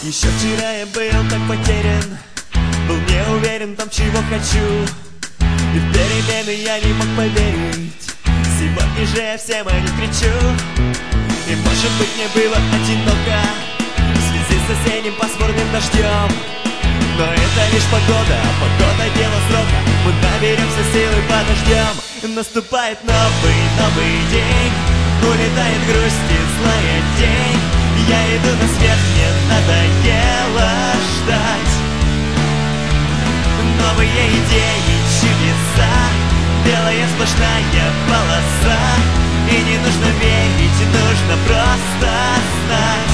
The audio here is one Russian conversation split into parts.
Еще вчера я был так потерян, был не уверен в том, чего хочу, и в перемены я не мог поверить. Сегодня же я всем о них кричу. И может быть мне было одиноко в связи с осенним пасмурным дождем, но это лишь погода, погода дело срока. Мы наберемся силы, подождем. Наступает новый день, улетает грусть и злая тень. Я иду на свет, мне надоело ждать. Новые идеи, чудеса, белая сплошная полоса. И не нужно верить, нужно просто знать.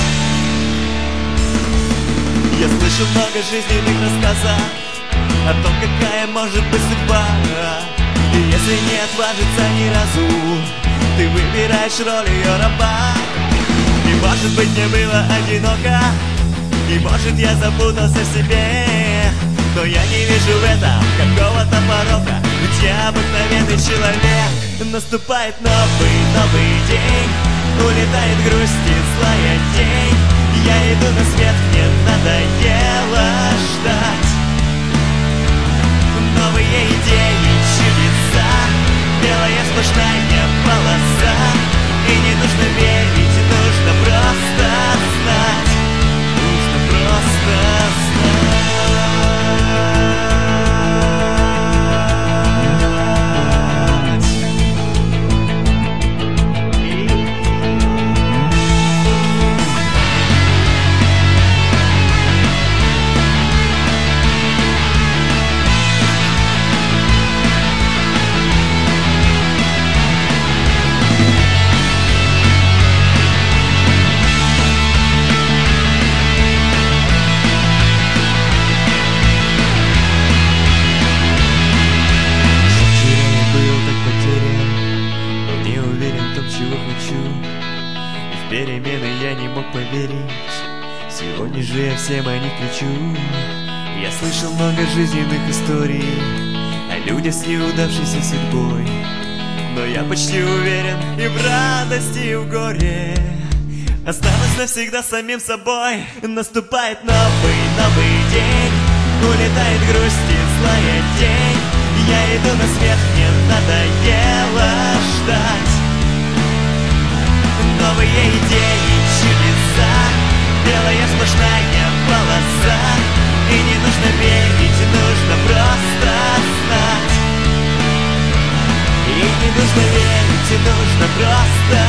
Я слышу много жизненных рассказов о том, какая может быть судьба. И если не отважиться ни разу, ты выбираешь роль ее раба. И может быть мне было одиноко, и может я запутался в себе, но я не вижу в этом какого-то порока, ведь я обыкновенный человек. Наступает новый день, улетает грусть и злая тень. Я иду на свет, мне надоело ждать. Новые идеи, чудеса, белая сплошная полоса. И не нужно верить, нужно просто знать. Нужно просто знать. Перемены я не мог поверить. Сегодня же я всем о них кричу. Я слышал много жизненных историй о людях с неудавшейся судьбой, но я почти уверен и в радости, и в горе останусь навсегда самим собой. Наступает новый день, улетает грусть и злая тень. Я иду на свет, мне надоело ждать. Новые идеи, чудеса, белая сплошная полоса. И не нужно верить, нужно просто знать. И не нужно верить, нужно просто